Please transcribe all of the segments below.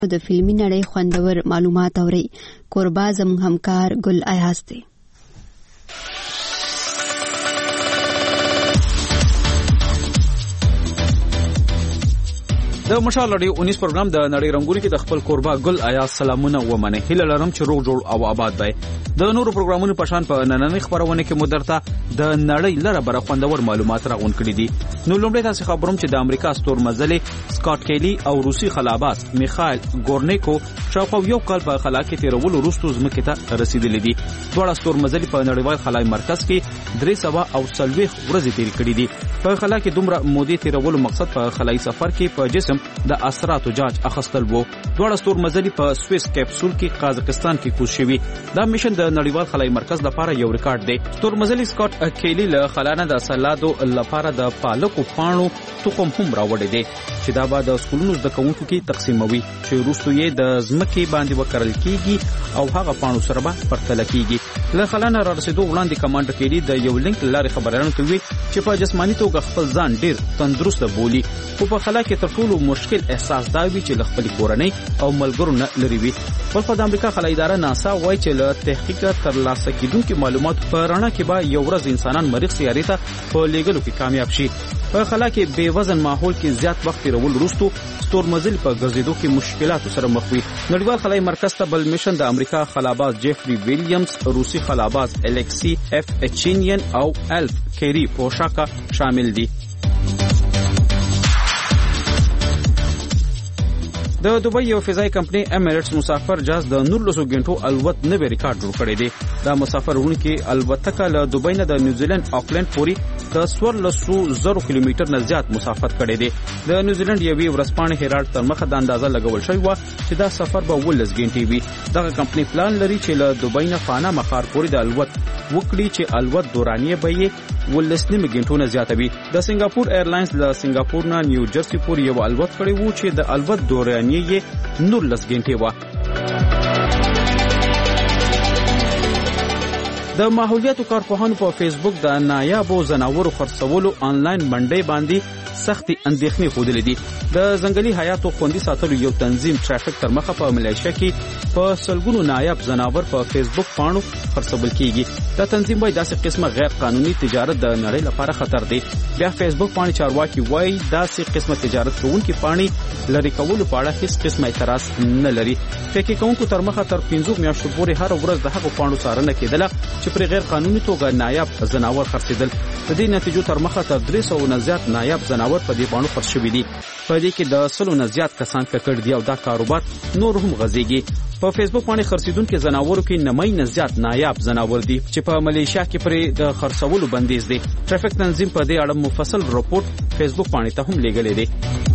د فلمي نړۍ خوندور معلومات اوري. کوربه زموږ همکار ګل ایاز دی. د مشال رادیو 19 پروګرام د نړۍ رنگونو کې د خپل کوربه ګل ایاز سلامونه ومنه. هیله لرم چې روغ جوړ او آباد وي. د نورو پروګرامونو په شان په نننۍ خبرونه کې مدرته د نړۍ لره بر خوندور معلومات راغون کړي دي. نو لومړی تاسو خبروم چې د امریکا ستورمزلي سکاٹ کیلی او روسي خلاباز میخائیل گورنیکو شاوخوا یو کال په خلا کې تیرولو وروسته ځمکې ته رسیدلې دي. دواړه ستورمزلي په نړیوال خلای مرکز کې 340 ورځې تیر کړي دي. په خلا کې دومره مودې تیرولو مقصد په خلای سفر کې په جسم د اثراتو جاج اخستل وو. دواړه ستورمزلي په سويس کیپسول کې قازقستان کې کوز شوي. دا میشن د نړیوال خلای مرکز لپاره یو ریکارډ دی. ستورمزلي سکاٹ کیلی له خلانه د سلادو لپاره د پالکو پاڼو تخم هم راوړی دی چې دا به د سکولونو د کوونکو کې تقسیموي چې وروسته یې د ځمکې باندې وکرل کیږي او هغه پاڼو سره به پرتله کیږي. له خلانه را رسیدو وړاندې کمانډر کیلی د یو لینک لارې خبرانو کوي چې په جسماني توګه خپل ځان ډیر تندرست بولي. خو په خلا کې تر ټولو مشکل احساس دا وی چې خپل کورنۍ او ملګرو نه لري وي. په د امریکا خلای اداره ناسا وایي چې له تحقیق ترلاسه کیدونکو معلومات په رڼا کې به یو ورځ انسانان مریخ سیارې ته په لیږلو کې کامیاب شي. په خلا کې بے وزن ماحول کې زیات وخت تیرول وروسته ستورمزل په ګرځېدو کې مشکلات سره مخ وي. نړیوال خلای مرکز ته بل میشن د امریکا خلاباز جیفری ویلیامز، روسي خلاباز الکسی اف اچینین او الف کیری پوشاکا شامل دي. د دوبۍ یو فضائي کمپنی امریټس مسافر جهاز د 19 غنټو الوت نوې ریکارډ جوړ کړی دی. دا مسافر ورونکي الوتکه له دوبۍ نه د نیوزیلند آکلند پورې د 1400 کیلومتر نه زیات مسافت کړی دی. د نیوزیلند یوې ورځپاڼې هیرالډ تر مخه د اندازه لګول شوی و چې دا سفر به 19 غنټې وي. دغه کمپنی پلان لري چې له دوبۍ نه پاناما ښار پورې د الوت وکړي چې الوت دورانیه به یې 19 غنټو نه زیاته وي. د سنگاپور ایرلاینز له سنگاپور نه نیو جرسي پورې یو الوت کړی وو چې د الوت دورانیه یې 19 غنټې و. د ماحولیاتو کارپوهانو په فیسبوک د نایابو ځناورو خرڅولو آنلاین منډي باندې سختي اندېښنې خوده دي. د ځنګلي حیاتو خوندي ساتلو یو تنظیم ټرافیک تر مخه په ملایشیا کې په سلګونو نایاب ځناور په فیسبوک پاڼو خرڅول کیږي. دا تنظیم وایي داسې قسمه غیر قانوني تجارت د نړۍ لپاره خطر دی. بیا فیسبوک پاڼې چارواکي وایي داسې قسمه تجارت کوونکي پاڼې لری کولو په اړه هیڅ قسمه اعتراض نه لري. فکر کوونکو تر مخه تر 15 میاشتو پورې هر ورځ د هغو پاڼو څارنه کېدله چې پر غیر قانوني توګه نایاب ځناور خرڅېدل. د دې نتیجو تر مخه تر 300 نه زیات نایاب ځناور په دې پاڼو خرڅ شوي دي. په دې کې د 100 نه زیات کسان ککړ دي او دا کاروبار نور هم غځيږي. په فیسبوک باندې خرڅیدونکو ځناورو کې 90 نه زیات نایاب ځناور دي چې په ملیشیا کې پر د خرڅولو بندیز دي. ټرافیک تنظیم په دې اړه مفصل رپورټ فیسبوک باندې ته هم لیږلی دی.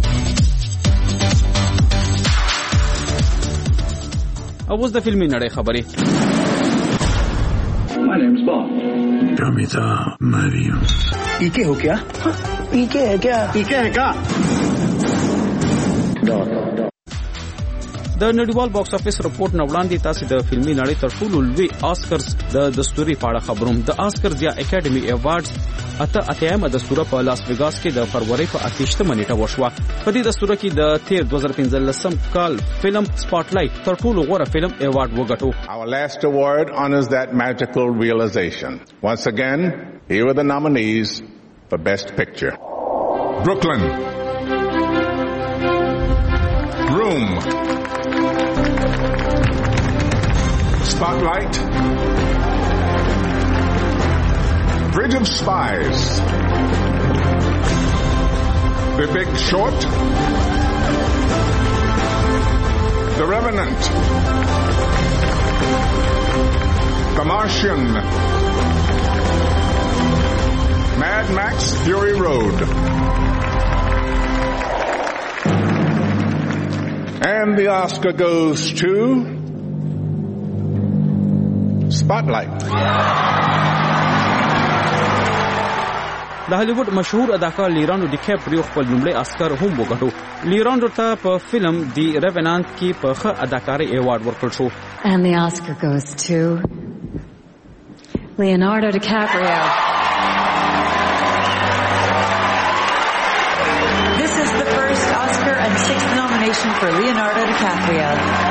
او اوس د فلمي نړۍ خبرې. My name's Bond. Amita Mario. ¿Y qué हो क्या? ¿Y qué है क्या? ¿Y qué है क्या? د نړیوال باکس افیس رپورټ نو وړاندې تاسو د فلمي نړۍ تر ټولو لوی آسکرز د دستوري پاړه خبروم. د آسکرز یا اکیډمي ایوارډز اتهمه دستوره په لاس ویګاس کې د فروری په 28 نیټه وشوه. په دې دستوره کې د 2015 کال فلم سپاټ لایټ تر ټولو غوره فلم ایوارډ وګټو. Our last award honors that magical realization. Once again, here are the nominees for Best Picture. Brooklyn, Room, Spotlight, Bridge of Spies, The Big Short, The Revenant, The Martian, Mad Max Fury Road, and the Oscar goes to Spotlight. د هالیوډ مشهور اداکار لیرانو ډیکاپریو خپل لومړی آسکر هم وګټو. لیرانو ته په فلم دی ریونانت کې په ښه اداکاري ایوارډ ورکړل شو. And the Oscar goes to Leonardo DiCaprio. This is the first Oscar and 6th nomination for Leonardo DiCaprio. DiCaprio.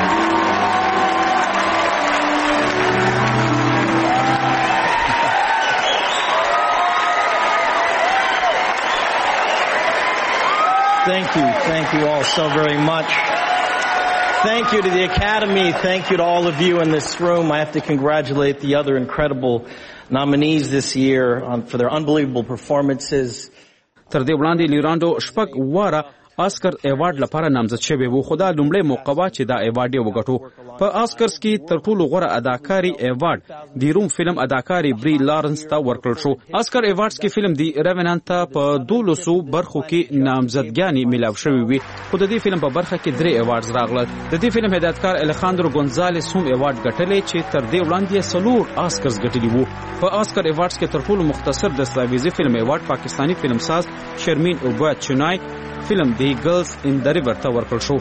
Thank you all so very much. Thank you to the Academy. Thank you to all of you in this room. I have to congratulate the other incredible nominees this year for their unbelievable performances. تر دې وړاندې لیرانډو شپږ واره آسکر ایوارډ لپاره نامزد شوی و، خو دا لومړی موقع وه چې دا ایوارډ یې وګټو. په آسکرز کې تر ټولو غوره اداکاري ایوارډ د روم فلم اداکاري بری لارنس ته ورکړل شو. آسکر ایوارډز کې فلم دی ریونانت ته په 1200 برخو کې نامزدګیانې میلاو شوې وي، خو د دې فلم په برخه کې 3 ایوارډز راغلل. د دې فلم هدایتکار الخاندرو ګونزالس هم ایوارډ ګټلی چې تر دې وړاندې 4 آسکرز ګټلي وو. په آسکر ایوارډز کې تر ټولو مختصر دستاویزي فلم ایوارډ پاکستانی فلمساز شرمین اوبوات چنای فلم دی ګرلز ان د ریور ته ورکړل شو.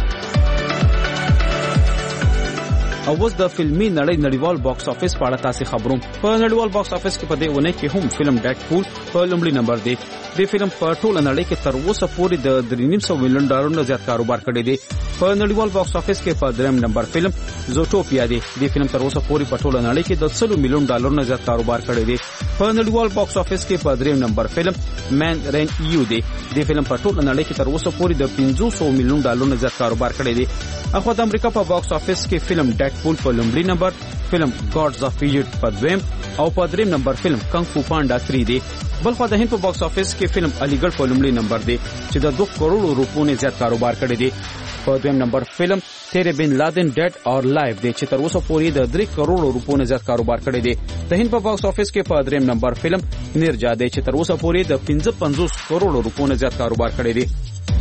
او اوس د فلمي نړیوال باکس افیس په اړه تاسو خبروم. په نړیوال باکس افیس کې په دې ونه کې هم فلم ډیډپول په لومړي نمبر دی. د فلم په ټوله نړۍ کې تر اوسه پورې د $3.5 ملیون نه زیات کاروبار کړی دی. په نړیوال باکس افیس کې په دریم نمبر فلم زوټوپیا دی. د فلم تر اوسه پورې په ټوله نړۍ کې د $100 ملیون نه زیات کاروبار کړی دی. په نړیوال باکس افیس کې په دریم نمبر فلم مین رین یو دی. د فلم په ټوله نړۍ کې تر اوسه پورې د $500 ملیون نه زیات کاروبار کړی دی. اخو د امریکا په باکس افیس کې فلم ډیډپول په لومړي نمبر، فلم ګاډز اف ایجپټ په دویم او په دریم نمبر فلم کنګ فو پانډا 3 دی. بلخو د هند په باکس افیس کې فلم علیګړ په لومړي نمبر دی چې د 2 کروڑ روپو نه زیات کاروبار کړی دی. په دویم نمبر فلم تیرے بن لادن ډیډ اور لایف دی چې تر اوسه پورې د 3 کروڑ روپو نه زیات کاروبار کړی دی. د هند په باکس افیس کې په دریم نمبر فلم نرجا دی چې تر اوسه پورې د 55 کروڑ روپو نه زیات کاروبار کړی دی.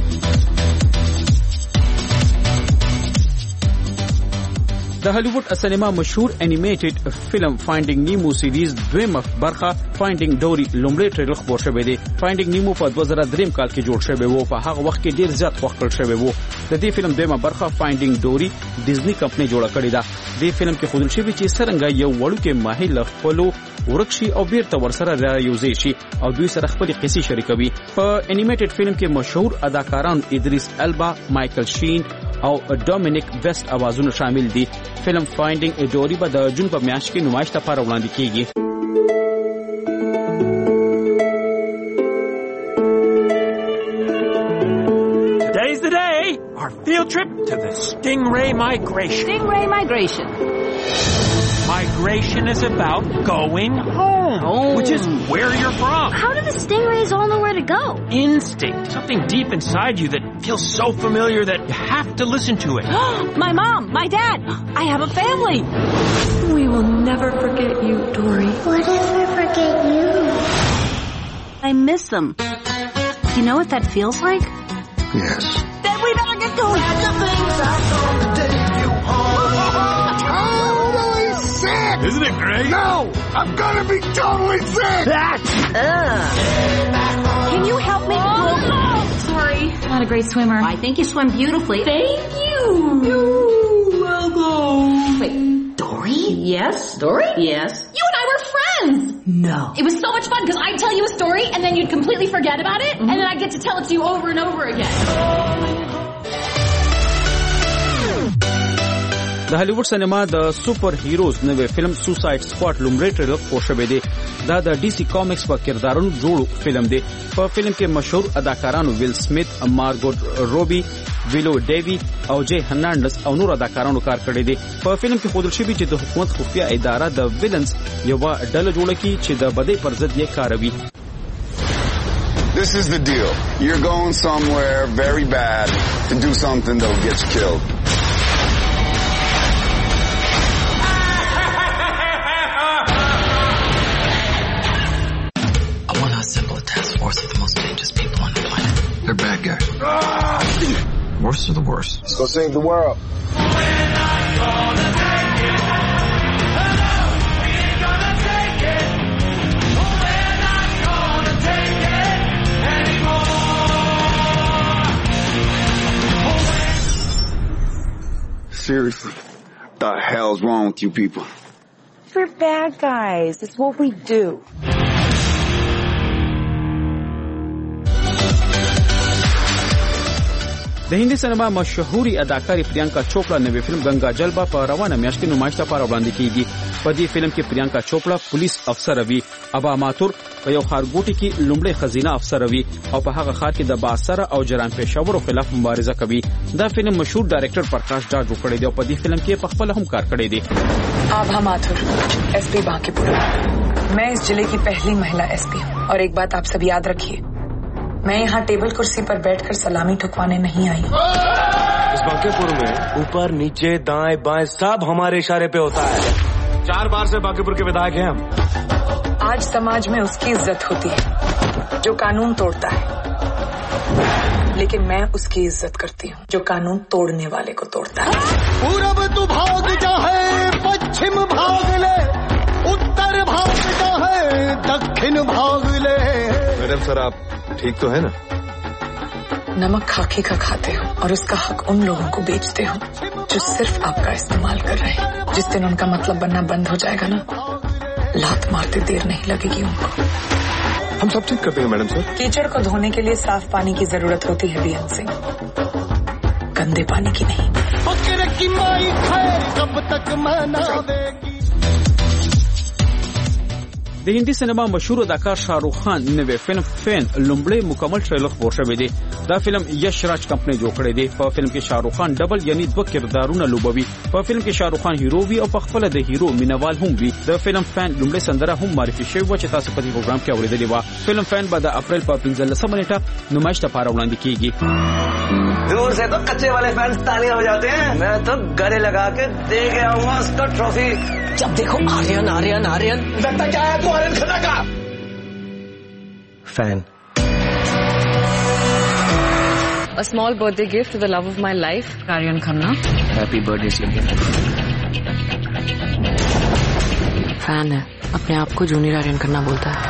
د هالیوډ سینما مشهور انیمیټډ فلم فایندینګ نیمو سیریز دویمه برخه فایندینګ ډوري لومړی ټریلر خبر شوی دی. فایندینګ نیمو په 2003 کال کې جوړ شوی وو. په هغه وخت کې ډیر زیات خوښ کړل شوی وو. د دې فلم دویمه برخه فایندینګ ډوري ډیزنی کمپنی جوړه کړې ده. د فلم کې خودل شوی چې څنګه یو وړوکی ماهر خپل ورکشي او بیرته ورسره رايوځي شي او دوی سره خپل قصې شریکوي. په انیمیټډ فلم کې مشهور اداکاران ادریس البا، مایکل شین او ډومینیک ویسٹ اوازونه شامل دي. فلم فایندینګ ډوري به د جون په میاشت کې نمایش لپاره وړاندې کیږي. Today's the day. Our field trip to the Stingray Migration. Stingray Migration. Migration is about going home, which is where you're from. How do the stingrays all know where to go? Instinct. Something deep inside you that feels so familiar that you have to listen to it. My mom, my dad, I have a family. We will never forget you, Dory. What if we forget you? I miss them. You know what that feels like? Yes. Then we better get going. Isn't it great? No! I'm gonna be totally sick! Can you help me? Sorry. Not a great swimmer. I think you swim beautifully. Thank you. You're welcome. Wait, Dory? Yes? Dory? Yes. You and I were friends. No. It was so much fun because I'd tell you a story and then you'd completely forget about it, and then I'd get to tell it to you over and over again. د هالیوډ سینما د سپر هیروز نوې فلم سوساید سکواډ لومړی ټریلر خبر شوی دی. دا د ډي سي کامکس په کردارونو جوړ فلم دی. په فلم کې مشهور اداکارانو ویل سمیت، مارګوټ روبي، ویلو ډیوی او جے هرناندز او نور اداکارانو کار کړی دی. په فلم کې خودل شوی چې د حکومت خفیه اداره د ویلنز یو ډله جوړه کړي چې د بدۍ پر ضد یې کاروي. This is the deal. You're going somewhere very bad to do something that'll get you killed. Force of the most dangerous people on the planet. They're bad guys. Worst of the worst. Let's go save the world. Seriously, what the hell's wrong with you people? We're bad guys. It's what we do. د هندي سینما مشهوري اداکارې پریانکا چوپړا نوې فلم گنگا جلبا په روانه میاشت کې نمایش لپاره وړاندې کیږي. په دې فلم کې پریانکا چوپړا پولیس افسر وي، ابا ماتور په یو ښارګوټي کې لومړی خزینه افسر وي او په هغه ښار کې د باثره او جرم پېښورو خلاف مبارزه کوي. دا فلم مشهور ډایرکټر پرکاش ډار جوړ کړی دی او په دې فلم کې په خپل هم کار کړی دی. Abha Mathur, SP Bankipur. मैं इस जिले की पहली महिला एसपी हूँ और एक बात आप सब याद रखिए, मैं यहाँ टेबल कुर्सी पर बैठकर सलामी ठुकवाने नहीं आई। इस बांकीपुर में ऊपर नीचे दाएं बाएं सब हमारे इशारे पे होता है। 4 बार से बांकीपुर के विधायक हैं हम। आज समाज में उसकी इज्जत होती है जो कानून तोड़ता है, लेकिन मैं उसकी इज्जत करती हूँ जो कानून तोड़ने वाले को तोड़ता है। पूरब तू भाग जाए, पश्चिम भाग ले, उत्तर भाग जाए, दक्षिण भाग ले। मैडम सर आप ठीक तो है ना? नमक खाकी का खाते हो और उसका हक उन लोगों को बेचते हो जो सिर्फ आपका इस्तेमाल कर रहे हैं। जिस दिन उनका मतलब बनना बंद हो जाएगा ना, लात मारते देर नहीं लगेगी उनको। हम सब ठीक करते हैं मैडम सर। कीचड़ को धोने के लिए साफ पानी की जरूरत होती है बीएन सिंह, गंदे पानी की नहीं। फकीर की माई खैर कब तक मनावेगी। د هندي سینما مشهور اداکار شاهرخ خان نوې فلم فین لومړی مکمل ټریلر خپور شوی دی. دا فلم یش راج کمپنی جوړ کړی دی. په فلم کې شاهرخ خان ډبل یعنی 2 کردارونه لوبوي. په فلم کې شاهرخ خان هیرو وي او په خپل د هیرو مینوال هم وي. د فلم فین لومړی سندره هم معرفي شوی و چې تاسو په دې پروګرام کې اوریدلې و. فلم فین به د اپریل په 15 نیټه نمایش لپاره وړاندې کیږي. दूर से तो कच्चे वाले फैंस तालियां हो जाते हैं, मैं तो गले लगा के दे के आऊंगा उसका ट्रॉफी। जब देखो आर्यन आर्यन आर्यन, लगता क्या है तू आर्यन खन्ना का fan. A small birthday gift to the love of my life, Aryan Khanna. Happy birthday Simran. Fan है, अपने आप को जूनियर आर्यन खन्ना बोलता है।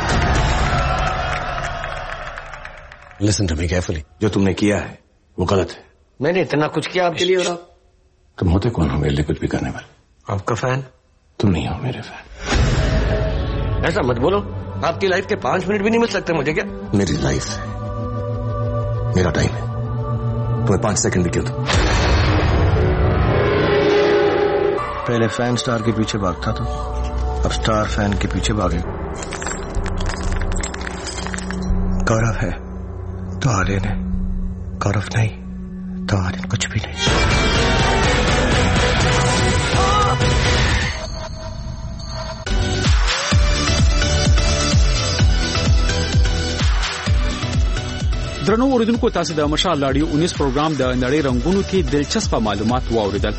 Listen to me carefully. जो तुमने किया है वो गलत है। मैंने इतना कुछ किया आपके लिए और आप तुम होते कौन हो मेरे लिए कुछ भी करने वाले? आपका फैन। तुम नहीं हो मेरे फैन। ऐसा मत बोलो, आपकी लाइफ के 5 मिनट भी नहीं मिल सकते मुझे क्या? मेरी लाइफ है, मेरा टाइम है, तुम्हें 5 सेकंड भी क्यों दो? पहले फैन स्टार के पीछे भागता था, अब स्टार फैन के पीछे भागे। गौरव है तो आर्यन है, गौरव नहीं तो आर्यन कुछ भी नहीं। درنو اوریدونکو، تاسو د مشال رادیو 19 پروګرام د نړۍ رنگونو کې دلچسپ معلومات واوریدل.